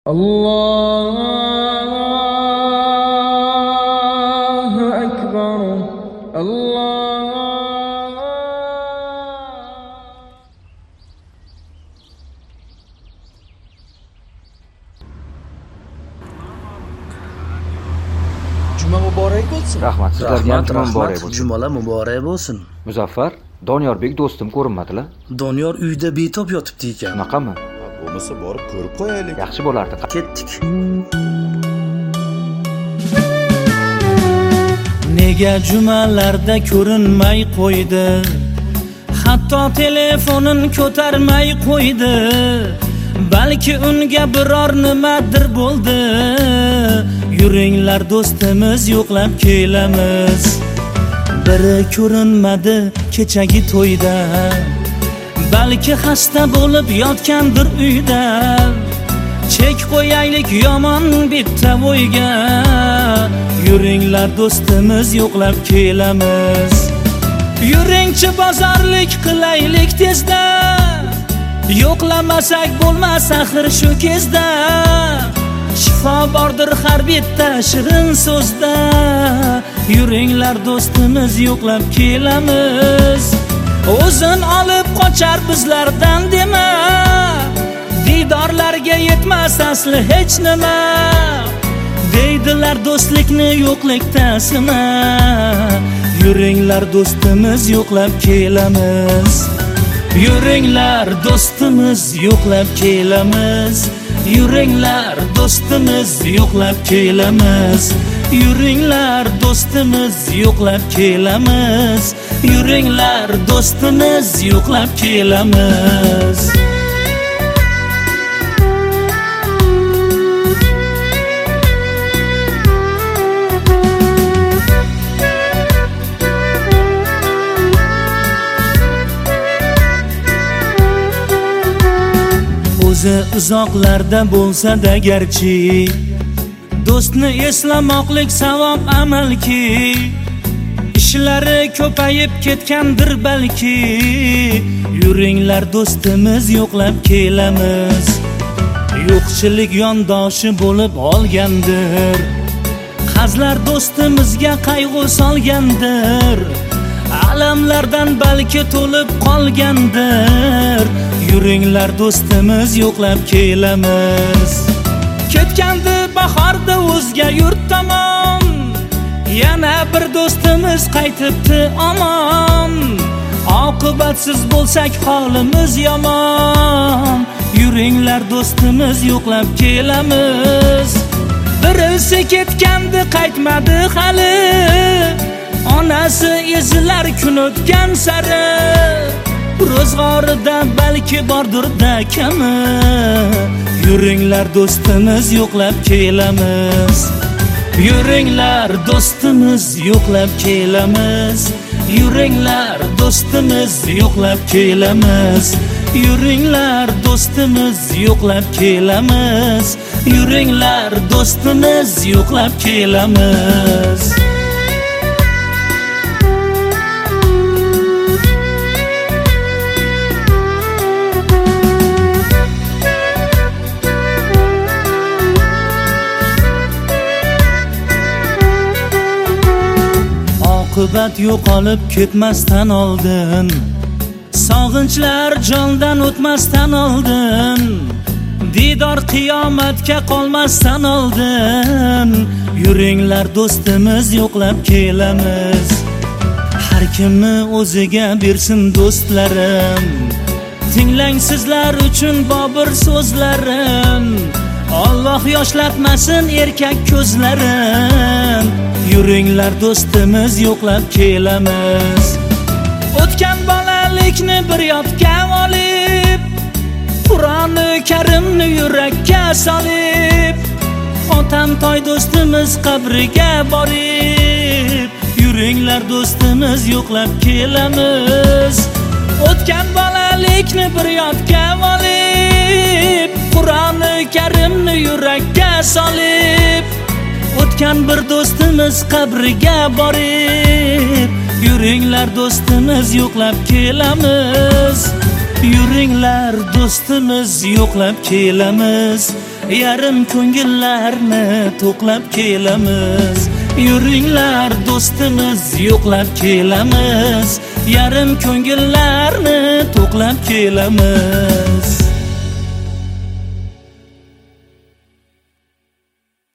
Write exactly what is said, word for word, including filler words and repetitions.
Allahu akbar. Allah. Juma muborak bo'lsin. Rahmat, sizlarga ham juma muborak bo'lsin. Jumalar muborak bo'lsin. Muzaffar, Donyorbek do'stim ko'rinmadilar. Doniyor uyda betob yotibdi ekan. Unaqami? Bo'lmasa borib ko'rib qo'yaylik. Yaxshi bo'lardi. Ketdik. Nega jumalarda ko'rinmay qo'ydi? Hatto telefonin ko'tarmay qo'ydi. Balki unga biror nimadir bo'ldi. Yuringlar do'stimiz yo'qlab kelamiz. Biri ko'rinmadi kechagi to'yda. Balki xasta bo'lib yotgandir uyda. Chek qo'yaylik yomon bitta o'yga. Yuringlar do'stimiz yo'qlab kelamiz. Yuringchi bozorlik qilaylik tezda. Yo'qlamasak bo'lmas axir shu kezda. Shifo bordir har bitta shirin so'zda. Yuringlar do'stimiz yo'qlab kelamiz. O'zin olib qochar bizlardan dema. Didorlarga yetmas asli hech nima. Deydilar do'stlikni yo'qlikda sina. Yuringlar do'stimiz yo'qlab kelamiz. Yuringlar do'stimiz yo'qlab kelamiz. Yuringlar do'stimiz yo'qlab kelamiz. Yuringlar do'stimiz yo'qlab kelamiz. Yuringlar do'stimiz yo'qlab kelamiz. O'zi uzoqlarda bo'lsa-da garchi do'stni eslamoqlik savob amalki. Ishlari ko'payib ketgandir balki. Yuringlar do'stimiz yo'qlab kelamiz. Yo'qchilik yondoshi bo'lib olgandir. Qazlar do'stimizga qayg'u solgandir. Alamlardan balki to'lib qolgandir. Yuringlar do'stimiz yo'qlab kelamiz. Ketgandi bahorda o'zga yurt tomon. Yana bir do'stimiz qaytibdi omon. Oqibatsiz bo'lsak holimiz yomon. Yuringlar do'stimiz yo'qlab kelamiz. Birisi ketgandi qaytmadi hali. Onasi ezilar kun o'tgan sari. Ro'zg'orida balki bordir-da kami. Yuringlar do'stimiz yo'qlab kelamiz. Yuringlar do'stimiz yo'qlab kelamiz. Yuringlar do'stimiz yo'qlab kelamiz. Yuringlar do'stimiz yo'qlab kelamiz. Yuringlar do'stimiz yo'qlab kelamiz. Oqibat yo'qolib ketmasdan oldin. Sog'inchlar jondan o'tmasdan oldin. Didor qiyomatga qolmasdan oldin. Yuringlar do'stimiz yo'qlab kelamiz. Har kimni o'ziga bersin do'stlarim. Tinglang sizlar uchun bobur so'zlarim. Alloh yoshlatmasin erkak ko'zlarim. Yuringlar do'stimiz yo'qlab kelamiz. O'tgan bolalikni bir yodga olib, Qur'oni Karimni yurakka solib, otam toy do'stimiz qabriga borib, yuringlar do'stimiz yo'qlab kelamiz. O'tgan bolalikni bir yodga olib, Qur'oni Karimni yurakka solib, o'tgan bir do'stimiz qabriga borib, yuringlar do'stimiz yo'qlab kelamiz. Yuringlar do'stimiz yo'qlab kelamiz. yarim ko'ngillarni to'qlab kelamiz. Yuringlar do'stimiz yo'qlab kelamiz, yarim ko'ngillarni to'qlab kelamiz.